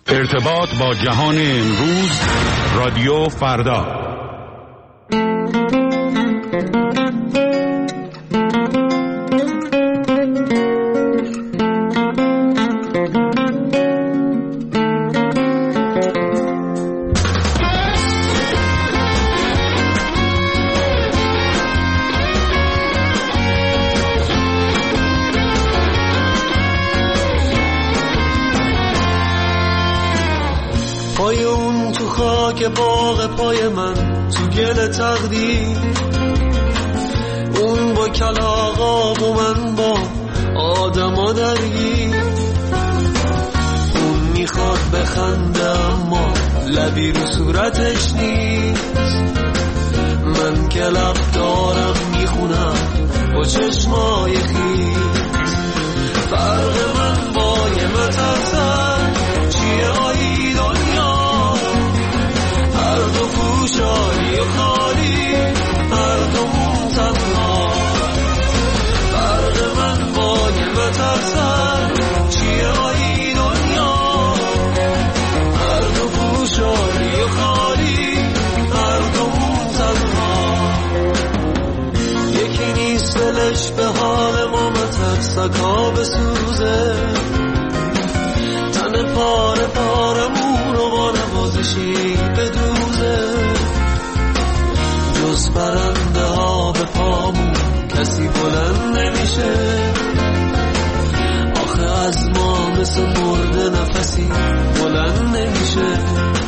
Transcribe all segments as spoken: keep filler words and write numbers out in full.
ارتباط با جهان امروز، رادیو فردا. که باغ پای من تو گل تقدیر، اون با کلاغا و من با آدما درگیر. اون میخواد بخنده اما لبی رو صورتش نیست. من که لب دارم میخونم با چشمای خیز. فرق من با یه مترسن چیه آیی دنیا؟ هر دو پوشانی و خالی، هر دومون تنها. فرق من با یه مترسن چیه آیی دنیا؟ هر دو پوشانی و خالی، هر دومون تنها. یکی نیست دلش به حال ما مترسکا بسوزه، تن پاره پارمون رو با نوازشی بدوزه. جز پرنده ها به پامون کسی بلند نمیشه. آخه از ما مثل مرده نفسی بلند نمیشه.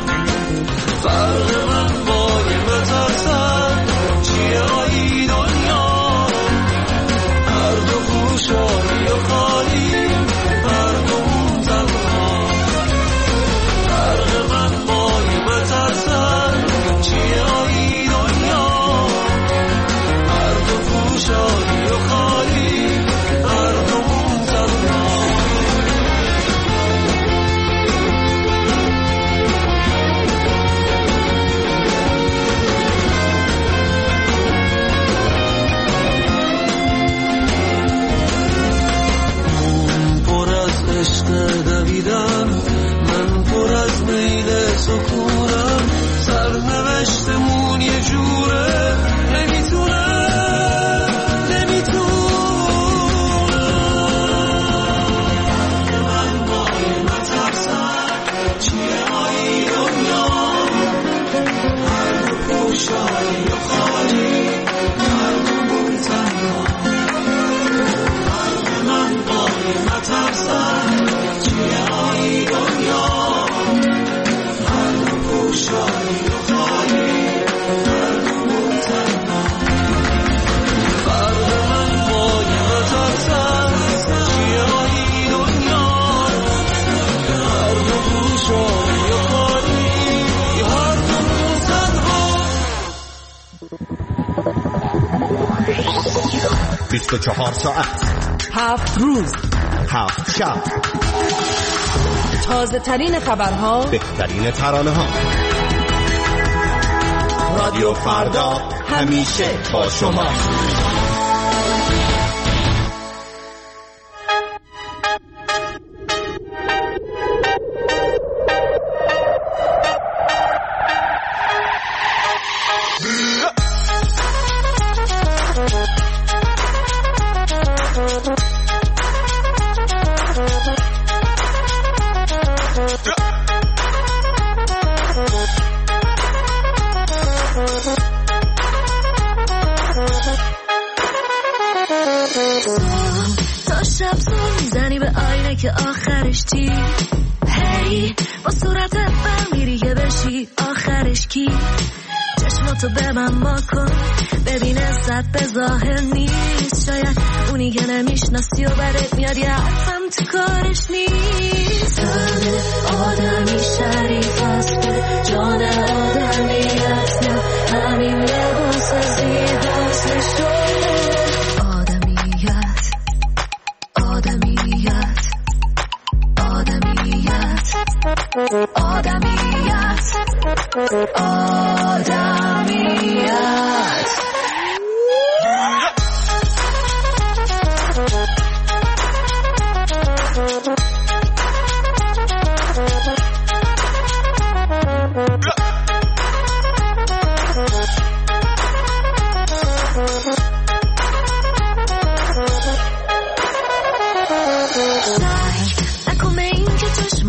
فرق من با یه مترسن چیه آیی دنیا؟ هر دو خوشایی و خالی، هر دومون تنها. فرق من با یه مترسن چیه آیی دنیا؟ هر دو خوشایی و خالی، هر دومون تنها. عشق دویدم، من پر از میل سکونم. سرنوشتمون یه جوره، نمیتونم نمیتونم. من باید نترسم چیه آیی دنیا؟ هر دو پوشایی و خالی، هر دومون تنها. من باید نترسم چیه آیی دنیا؟ هر دو پوشانی و خالی، هر دومون تنها. فرق من باید نترسم چیه آیی دنیا؟ هر دو پوشانی و خالی، هر دومون تنها. بیست و چهار ساعت، هفت روز، هفت شب، تازه ترین خبرها، بهترین ترانه ها. رادیو فردا همیشه با شما. تا شب زون میزنی به آینه که آخرش چی؟ هی با صورت بر میری که بشی آخرش کی؟ چشماتو به من با کن ببین عزت به ظاهر نیست. شاید اونی که نمیشناسی و برت میاد یه حرفم تو کارش نیست. تن آدمی شریف است به جان آدمیت، نه همین لباس زیباست نشونه آدمیت. آدمیت آدمیت آدمیت آدمیت.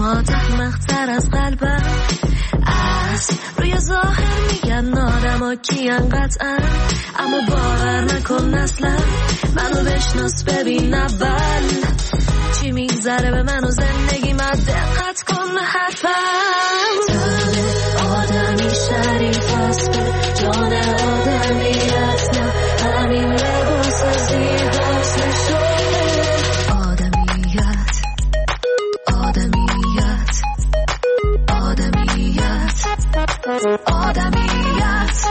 چشمات احمق‌تر از قلبم. از روی ظاهر میگن آدما کیان قطعا، اما باور نکن اصلا. منو بشناس ببین اول چی میگذره به من و زندگی من. دقت کن به حرفم. تن آدمی شریف است به جان آدمیت، نه همین لباس زیباست نشونه آدمیت. آدمیت آدمیت آدمیت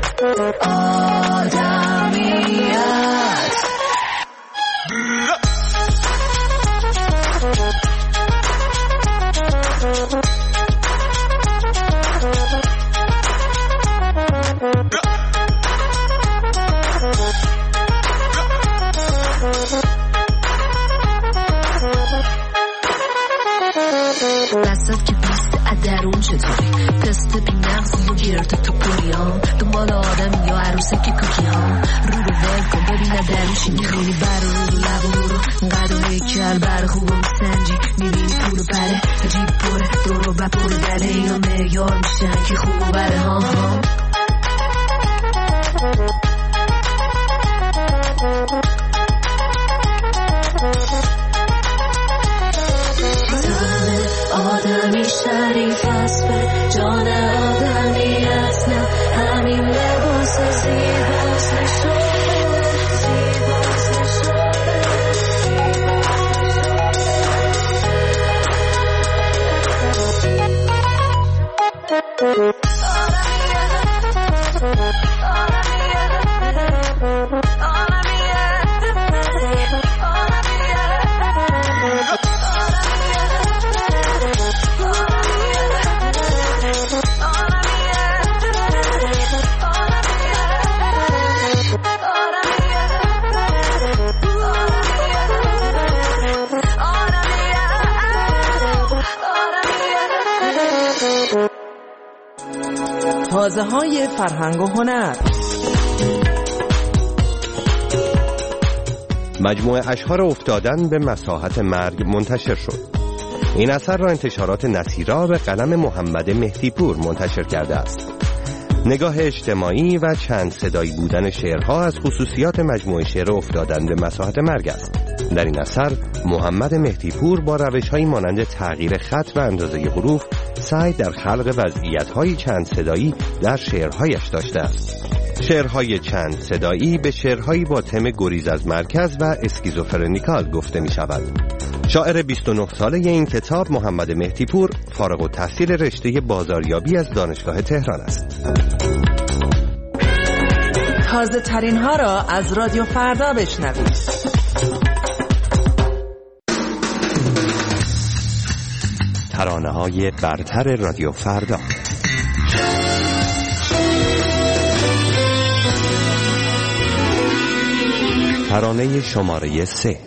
آدمیت. دستت که بیسته ادرون چطوری؟ تست بی نغزی و گیرت تو پوریام. دنبال آدم یا عروسه که کوکی ها. رو رو ول کن ببینه دروشی میخونی. بر رو رو لب و رو قدر هیکل بر خوب و سنجی. میبینی پول و پره جیب پره دور و بپور دله. اینا معیار میشن که خوب و بره ها ها. آدمی شریف است به جان آدمیت، نه همین لباس زیباست نشونه زیباست نشونه. تازه های فرهنگ و هنر. مجموعه اشعار افتادن به مساحت مرگ منتشر شد. این اثر را انتشارات نصیرا به قلم محمد مهدی پور منتشر کرده است. نگاه اجتماعی و چند صدایی بودن شعرها از خصوصیات مجموعه شعر افتادن به مساحت مرگ است. در این اثر محمد مهدی پور با روش‌هایی مانند تغییر خط و اندازه حروف سعی در خلق وضعیت‌های چند صدایی در شعرهایش داشته است. شعرهای چند صدایی به شعرهایی با تم گریز از مرکز و اسکیزوفرنیکال گفته می شود. شاعر بیست و نه ساله این کتاب محمد مهدی پور فارغ التحصیل رشته بازاریابی از دانشگاه تهران است. تازه ترین ها را از رادیو فردا بشنوید. ترانه های برتر رادیو فردا. ترانه شماره سه.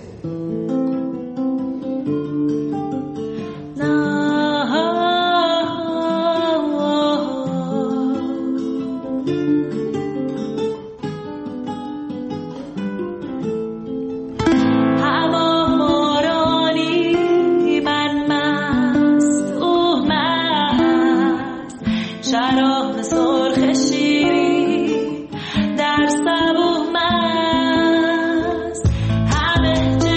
همه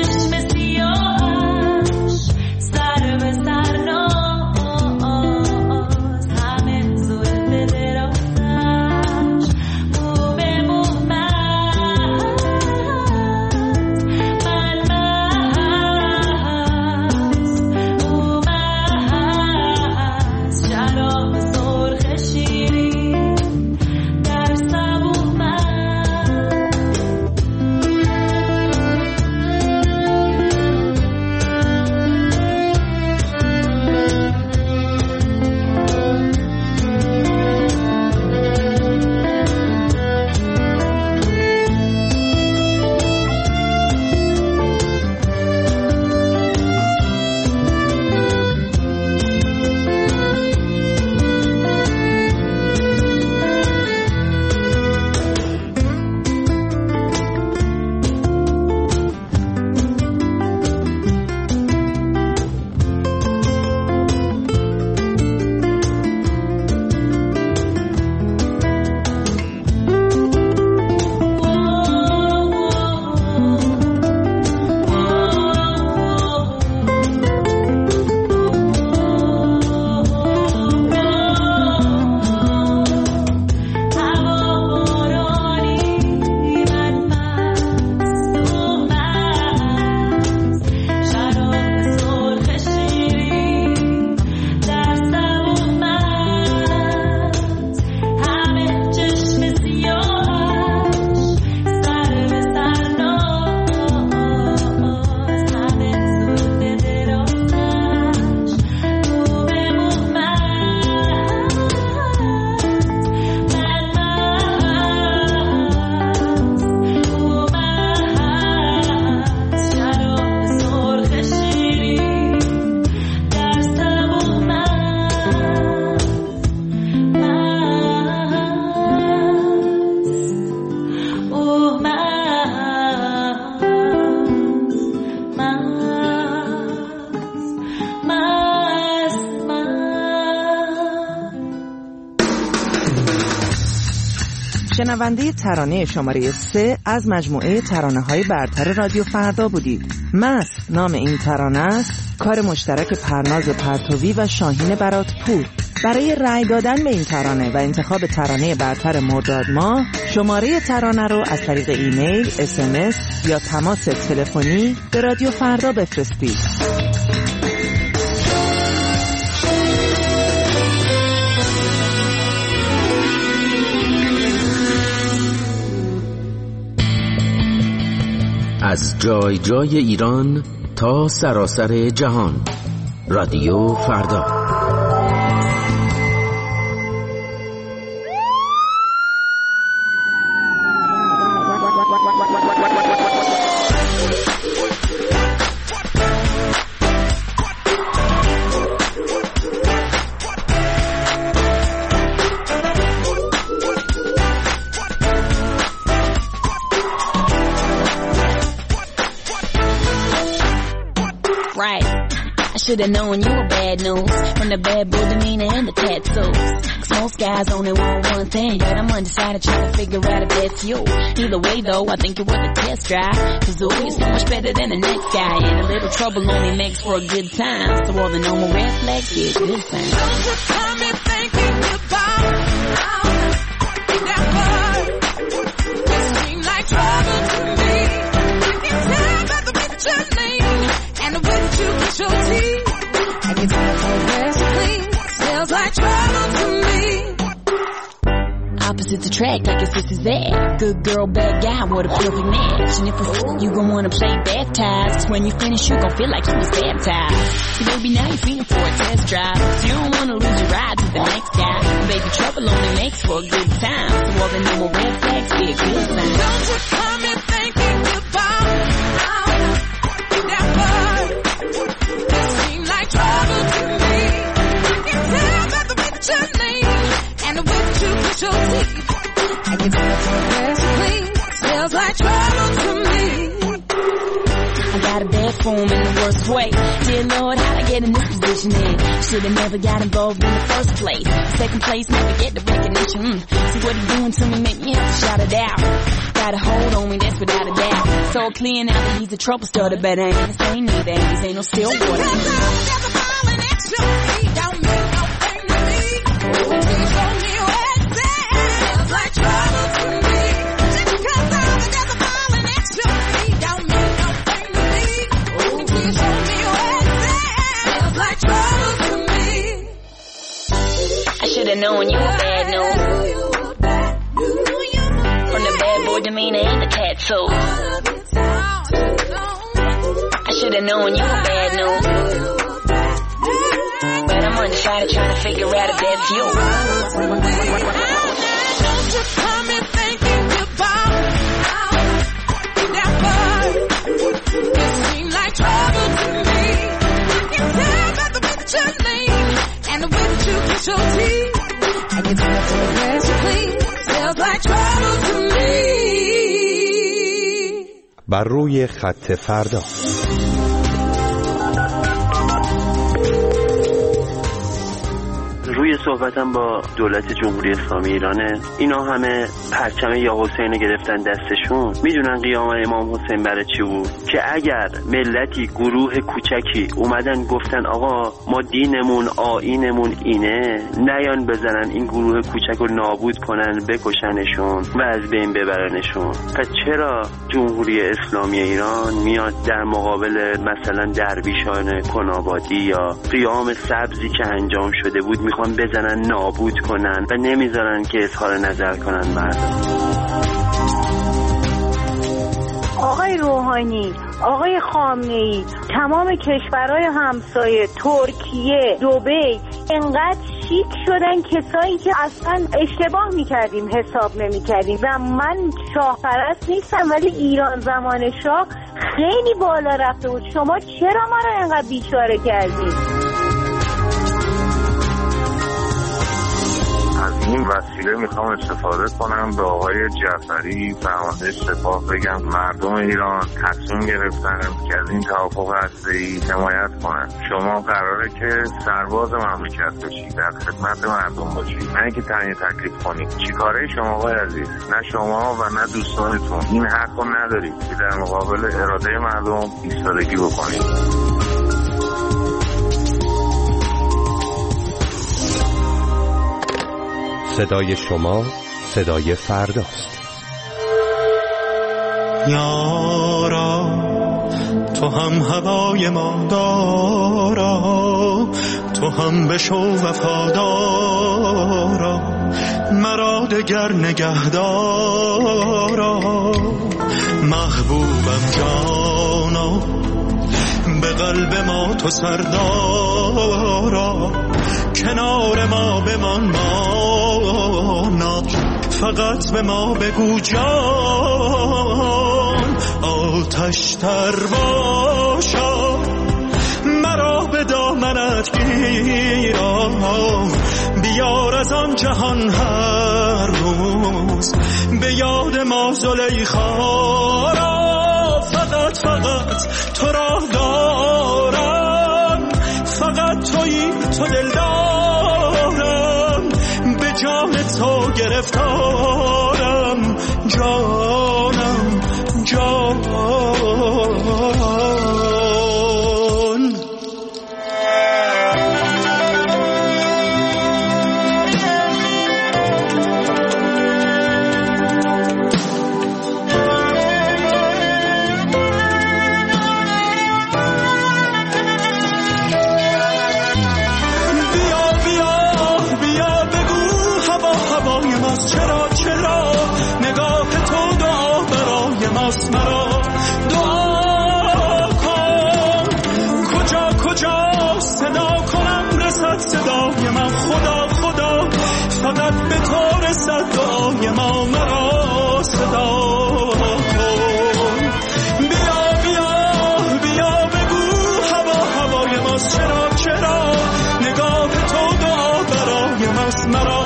شنونده ترانه شماره سه از مجموعه ترانه‌های برتر رادیو فردا بودید. مست نام این ترانه است، کار مشترک پرناز پرتوی و شاهین براتپور. برای رأی دادن به این ترانه و انتخاب ترانه برتر مرداد ماه، شماره ترانه رو از طریق ایمیل، اس ام اس یا تماس تلفنی به رادیو فردا بفرستید. از جای جای ایران تا سراسر جهان، رادیو فردا. Should've known you were bad news from the bad boy demeanor and the tattoos. Cause most guys only want one thing, but I'm undecided trying to figure out if that's you. Either way though, I think you're worth a test drive. Cause ooh, you're so much better than the next guy, and a little trouble only makes for a good time. So all the normal red flags get good things. Don't you come me thinking about how that word just seem like trouble to me. I can tell by the way that your name and the way that you get your teeth. I can tell by the way you clean. Smells like trouble to me. Opposites attract, I guess this is that. Good girl, bad guy, what a perfect match. And if a fool, you gon' wanna play baptized. Cause when you finish, you gon' feel like you was baptized. So baby, now you're feeling for a test drive. So you don't wanna lose your ride to the next guy. And baby, trouble only makes for a good time. So all the normal red flags be a good sign. Don't you come in thinking about how that word just seem like trouble to me. I can tell by the way that your name and the way that you put your teeth. I can tell by the way you clean. Smells like trouble to me. I got a bad form in the worst way. Dear Lord, how'd I get in this position in? Should've never got involved in the first place. Second place, never get the recognition. Mm. See what he's doing to me, make me have to shout it out. Got a hold on me, that's without a doubt. So clear now that he's a trouble starter, but I ain't the same neither. These ain't no still water. Should've known you were bad news from the bad boy demeanor and the tattoos. I should've known you were bad news, but I'm undecided trying to figure out if that's you. Don't you come in thinking about that word just seem like trouble to me. I can tell by the way that your name and the way that you kiss your teeth. I can tell by the way you clean. Smells like trouble to me. بر روی خط فردا. روی صحبتم با دولت جمهوری اسلامی ایرانه. اینا همه پرچم یا حسین گرفتن دستشون، میدونن قیام امام حسین برای چی بود؟ که اگر ملتی گروه کوچکی اومدن گفتن آقا ما دینمون آیینمون اینه، نیان بزنن این گروه کوچک رو نابود کنن، بکشنشون و از بین ببرنشون. پس چرا جمهوری اسلامی ایران میاد در مقابل مثلا درویشان کنابادی یا قیام سبزی که انجام شده بود میخوان بزنن نابود کنن و نمیذارن که اظهار نظر کنن مردم؟ آقای روحانی، آقای خامنه‌ای، تمام کشورهای همسایه، ترکیه، دبی انقدر شیک شدن کسایی که اصلا اشتباه میکردیم حساب نمیکردیم. و من شاه پرست نیستم، ولی ایران زمان شاه خیلی بالا رفته بود. شما چرا ما رو انقدر بیچاره کردید؟ از این وسیله میخوام استفاده کنم به آقای جعفری فرمانده سپاه بگم مردم ایران تصمیم گرفتن که از این توافق هسته‌ای حمایت کنن. شما قراره که سرباز مملکت بشید، در خدمت مردم باشید، نه اینکه تعیین تکلیف کنید. چیکاره شما آقای عزیز؟ نه شما و نه دوستانتون این حق رو ندارید که در مقابل اراده مردم ایستادگی بکنید. صدای شما صدای فرداست. یارا تو هم هوای ما دارا، تو هم بشو وفادارا، مرا دگر نگهدارا. محبوبم جانا به قلب ما تو سردارا، کنار ما بمان مانا، فقط به ما بگو جان. آتش تر باشا مرا به دامنت گیرا، بیار از آن جهان هر روز به یاد ما زلیخا را. فقط فقط تو را دارم، فقط تویی تو دل دارم، به جان تو گرفتارم، جانم جان. چرا چرا نگاه تو دعا برای ماست، مرا دعا کن. کجا کجا صدا کنم رسد صدای من، خدا خدا فقط به تو رسد دعای ما، مرا صدا کن. بیا بیا بیا بگو هوا هوای ماست، چرا چرا نگاه تو دعا برای ماست، مرا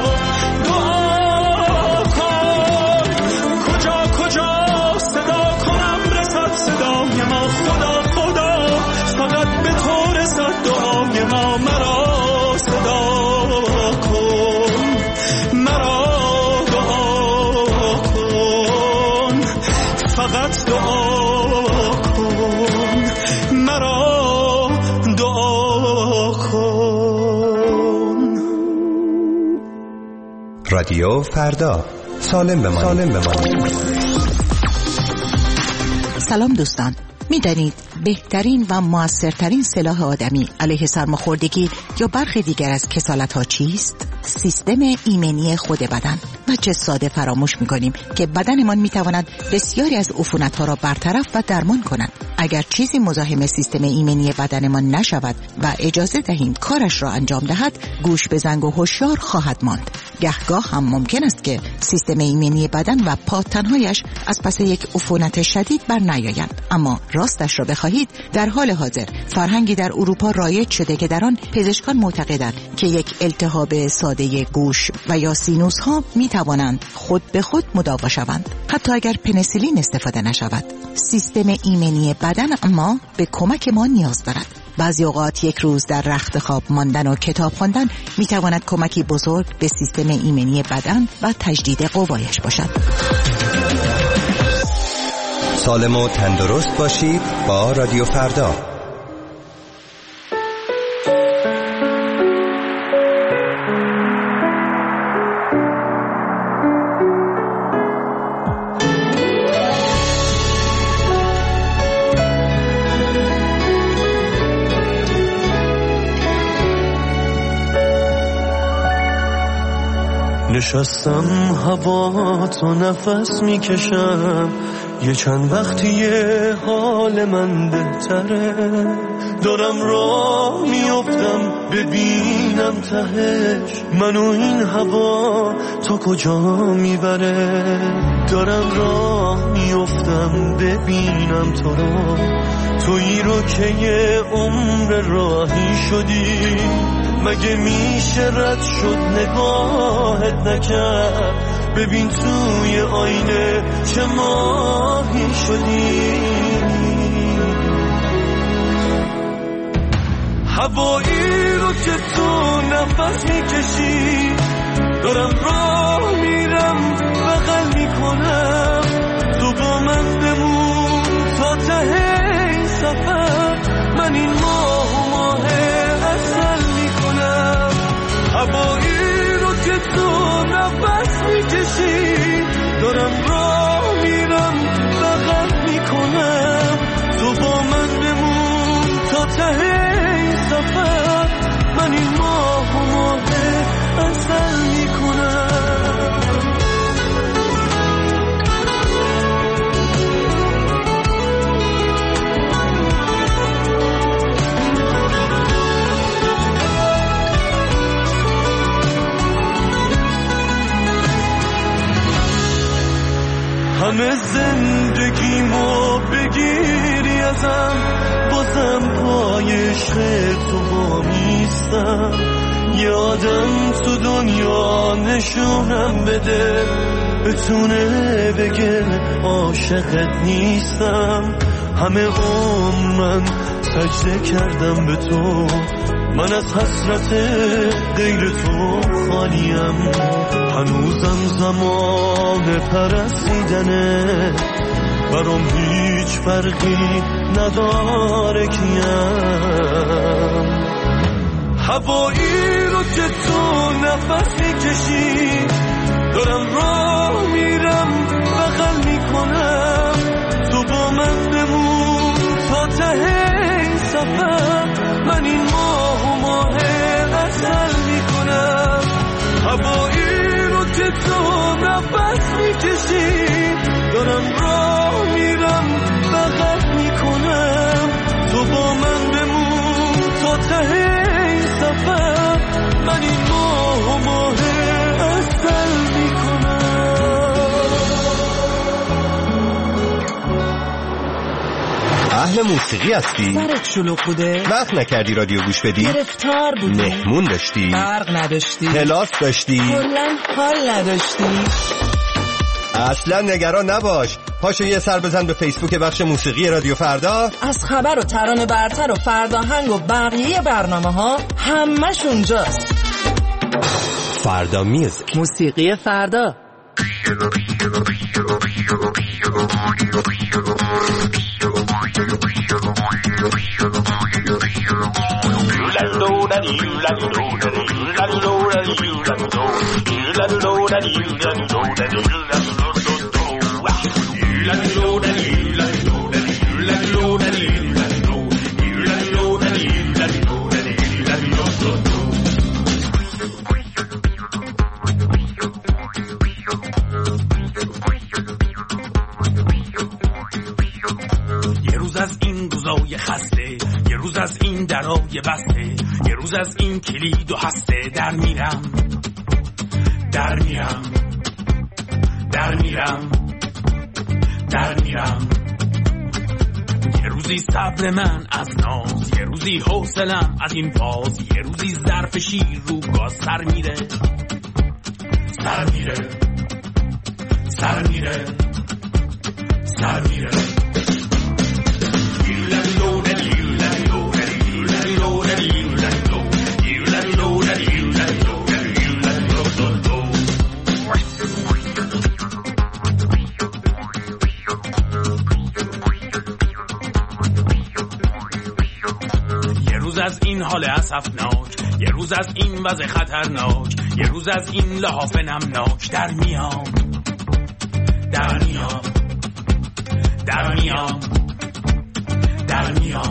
ما، مرا صدا کن، مرا دعا کن، فقط دعا کن، مرا دعا کن. رادیو فردا، سالم بمانید. سالم بمانید. سلام دوستان، می‌دانید بهترین و موثرترین سلاح آدمی علیه سرماخوردگی یا برخی دیگر از کسالت‌ها چیست؟ سیستم ایمنی خود بدن. و چه ساده فراموش می‌کنیم که بدنمان می‌تواند بسیاری از عفونت‌ها را برطرف و درمان کند. اگر چیزی مزاحم سیستم ایمنی بدنمان نشود و اجازه دهیم کارش را انجام دهد، گوش به زنگ و هوشیار خواهد ماند. گهگاه هم ممکن است که سیستم ایمنی بدن و پاتن‌هایش از پس یک عفونت شدید بر نیایند. اما راستش را بخواهید، در حال حاضر فرهنگی در اروپا رایج شده که در آن پزشکان معتقدند که یک التهاب ساده گوش و یا سینوس ها می توانند خود به خود مداوا شوند، حتی اگر پنیسیلین استفاده نشود. سیستم ایمنی بدن اما به کمک ما نیاز دارد. بعضی اوقات یک روز در رخت خواب ماندن و کتاب خواندن می تواند کمکی بزرگ به سیستم ایمنی بدن و تجدید قوایش باشد. سالم و تندرست باشید با رادیو فردا. نشستم هوا تو نفس میکشم، یه چند وقتیه حال من بهتره، دارم راه میافتم ببینم تهش، منو این هوا تا کجا میبره. دارم راه میافتم ببینم تو رو، تویی رو که یه عمر راهی شدی، مگه میشه رد شد نگاهت نکرد؟ ببین توی آینه چه ماهی شدی. هوایی رو که تو نفس میکشی دارم راه میرم بغل میکنم، تو با من بمون تا ته این سفر، من این ماه و ماه اصل میکنم. هوایی رو که تو نفس میکشی دارم راه میرم بغل میکنم، تو با من بمون تا ته این سفر، من این ماه و ماه اصل میکنم. همه زندگیمو بگیری ازم، بازم پای عشق تو وامیستم. یادم تو دنیا نشونم بده، بتونه بگه عاشقت نیستم. همه عمر من سجده کردم به تو، من از حسرت غیر تو خالیم. هنوزم زمان پرستیدنه، برام هیچ فرقی نداره کیم. هوایی رو که تو نفس میکشی دارم راه میرم بغل میکنم، تو با من بمون تا ته این سفر، من این ماه و ماه اصل میکنم. هوایی رو که تو نفس میکشی دارم راه میرم بغل میکنم، تو با من بمون تا ته این سفر، من این ماه و ماه اصل میکنم. اهل موسیقی هستی؟ سرت شلوغ بوده؟ وقت نکردی رادیو گوش بدی؟ گرفتار بودی؟ مهمون داشتی؟ برق نداشتی؟ کلاس داشتی؟ کلن حال نداشتی؟ اصلا نگران نباش، پاشو یه سر بزن به فیسبوک بخش موسیقی رادیو فردا. از خبر و ترانه برتر و فرداهنگ و بقیه برنامه ها همش اونجاست. فردا میوزیک، موسیقی فردا. یه روز از این روزای خسته، یه روز از این درای بسته، یه روز از این کلید و هسته، در میرم در میرم در میرم در میرم. یه روزی صبر من از ناز، یه روزی حوصلم از این فاز، یه روزی ظرف شیر رو گاز سر میره سر میره سر میره سر میره. یه روز از این حال اسفناک، یه روز از این وضع خطرناک، یه روز از این لحاف نمناک، در میام در میام در میام در میام.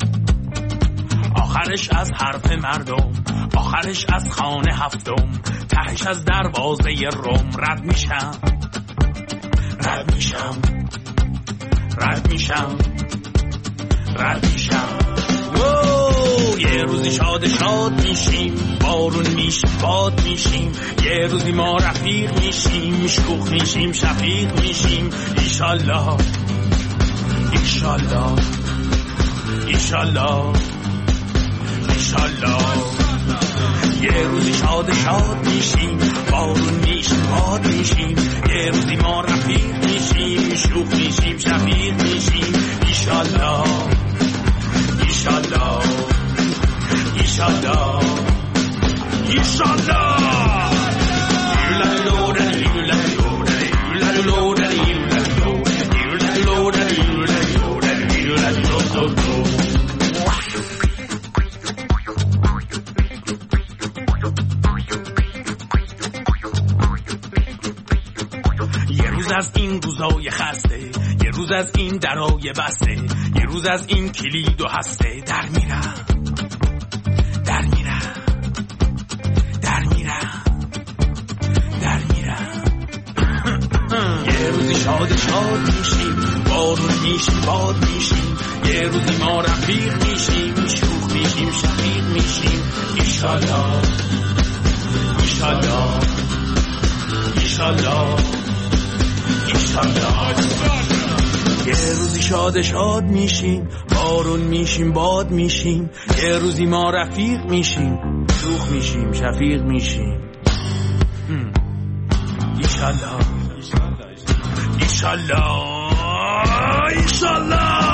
آخرش از حرف مردم، آخرش از خانه هفتم، تهش از دروازه روم رد میشم رد میشم رد میشم رد میشم. یه روزی شاد شاد میشیم، بارون میشه باد میشیم، یه روزی ما رفیق میشیم، شوخ میشیم شفیق میشیم. ایشالله ایشالله ایشالله ایشالله یه روزی شاد شاد میشیم، بارون میشیم باد میشیم، یه روزی ما رفیق میشیم، شوخ میشیم شفیق میشیم. ایشالله ایشالله ایشالله ایشالله. یه روز از این روزای خسته، یه روز از این درای بسته، یه روز از این کلید و هسته در میرم در میرم در میرم در میرم. یه روزی شاد شاد میشیم، بارون میشیم باد میشیم، یه روزی ما رفیق میشیم، شوخ میشیم شفیق میشیم. ایشالله ایشالله ایشالله ایشالله. یه روزی شاد شاد میشیم، بارون میشیم باد میشیم، یه روزی ما رفیق میشیم، شوخ میشیم شفیق میشیم. ایشالله ایشالله ایشالله.